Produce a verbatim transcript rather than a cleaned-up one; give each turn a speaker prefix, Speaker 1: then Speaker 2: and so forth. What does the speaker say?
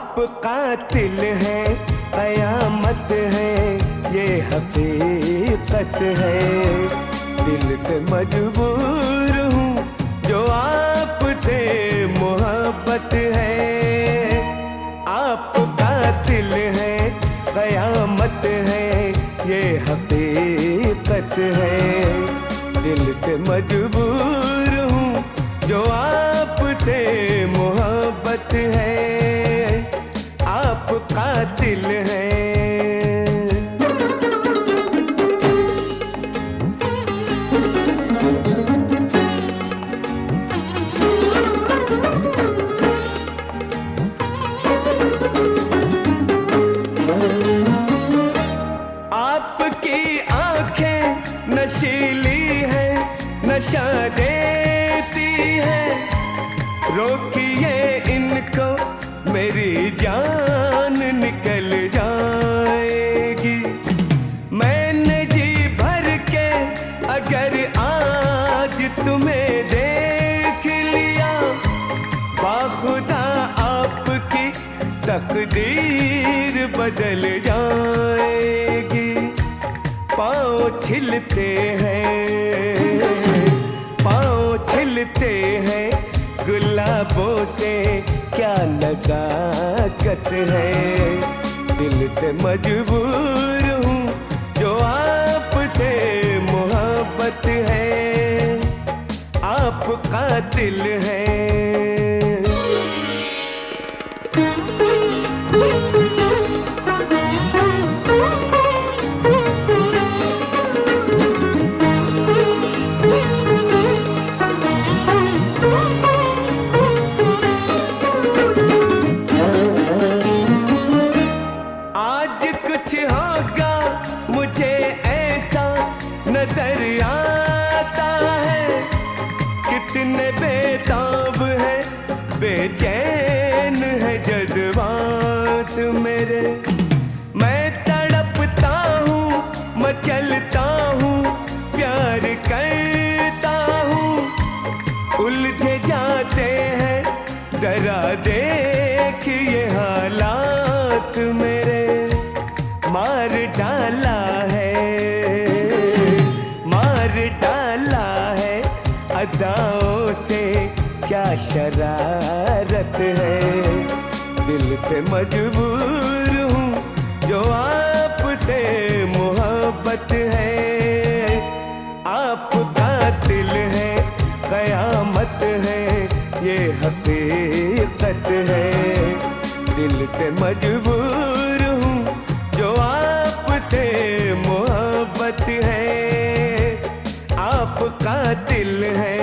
Speaker 1: आप कातिल हैं, कयामत है, ये हकीकत है। दिल से मजबूर हूँ जो आपसे मोहब्बत है। आप कातिल हैं, कयामत है, ये हकीकत है। दिल से मजबूर हूँ जो आपसे मोहब्बत है। आप कातिल हैं। आपकी आंखें नशीली हैं, नशा देती है। रोकिए इनको, मेरी जान निकल जाएगी। मैंने जी भर के अगर आज तुम्हें देख लिया, बाखुदा आपकी तकदीर बदल जाएगी। पाँव छिलते हैं, पाँव छिलते हैं, गुलाबों से क्या नज़ाकत है। दिल से मजबूर हूँ जो आपसे मोहब्बत है। आप कातिल हैं। कुछ होगा मुझे ऐसा नजर आता है। कितने बेताब है, बेचैन है जज्बात मेरे। मैं तड़पता हूँ, मचलता हूँ, प्यार करता हूँ। उलझे जाते हैं, जरा देखिए हालात मेरे। मार डाला है, मार डाला है, अदाओं से क्या शरारत है। दिल से मजबूर हूँ जो आपसे मोहब्बत है। आप कातिल हैं, कयामत है, ये हकीकत है। दिल से मजबूर हूँ जो आपसे मोहब्बत है। आप कातिल हैं।